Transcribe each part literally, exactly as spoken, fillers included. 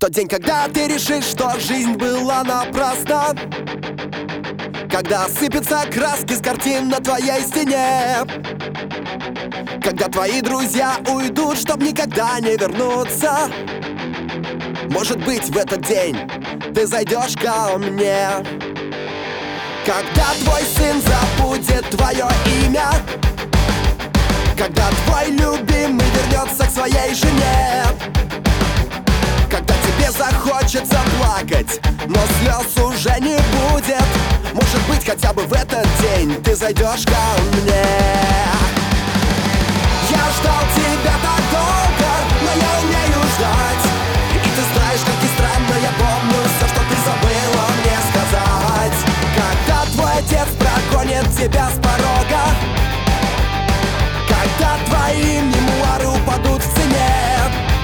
тот день, когда ты решишь, что жизнь была напрасна, когда сыпятся краски с картин на твоей стене, когда твои друзья уйдут, чтоб никогда не вернуться. Может быть, в этот день ты зайдешь ко мне. Когда твой сын забудет твое имя, когда твой любимый вернется к своей жене, когда тебе захочется плакать, но слез уже не будет. Может быть, хотя бы в этот день ты зайдешь ко мне. Я ждал тебя так долго, но я умею ждать. И ты знаешь, как ни странно, я помню все, что ты забыла мне сказать. Когда твой отец прогонит тебя с порога, когда твои мемуары упадут в цене,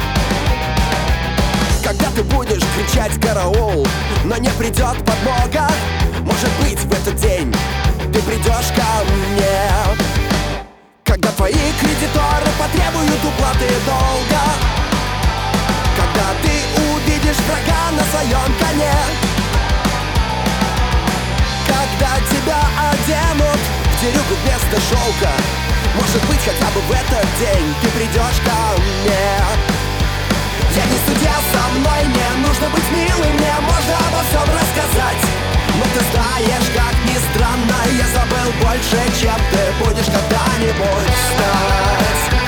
когда ты будешь кричать «караул», но не придет подмога, может быть, в этот день ты придешь ко мне. Когда твои кредиторы потребуют уплаты долга, когда ты увидишь врага на своем коне, когда тебя оденут в дерюгу вместо шелка, может быть, хотя бы в этот день ты придешь ко мне. Я не судья, со мной не нужно быть милым, мне можно обо всем рассказать. Но ты знаешь, как ни странно, я забыл больше, чем ты будешь когда-нибудь знать.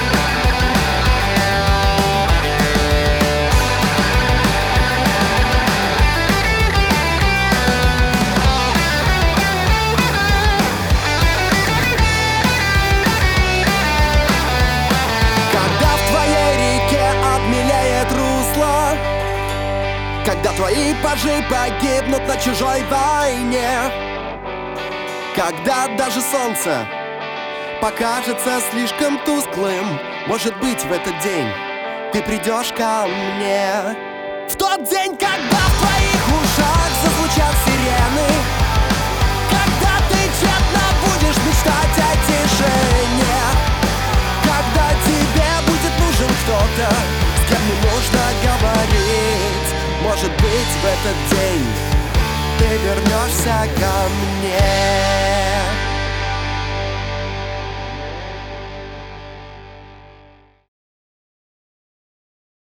Когда в твоей реке обмелеет русло, когда твои пажи погибнут на чужой войне, когда даже солнце покажется слишком тусклым, может быть, в этот день ты придешь ко мне. В тот день, когда в твоих ушах зазвучат сирены, когда ты тщетно будешь мечтать о тишине, когда тебе будет нужен кто-то, с кем не нужно говорить, может быть, в этот день ты вернешься ко мне.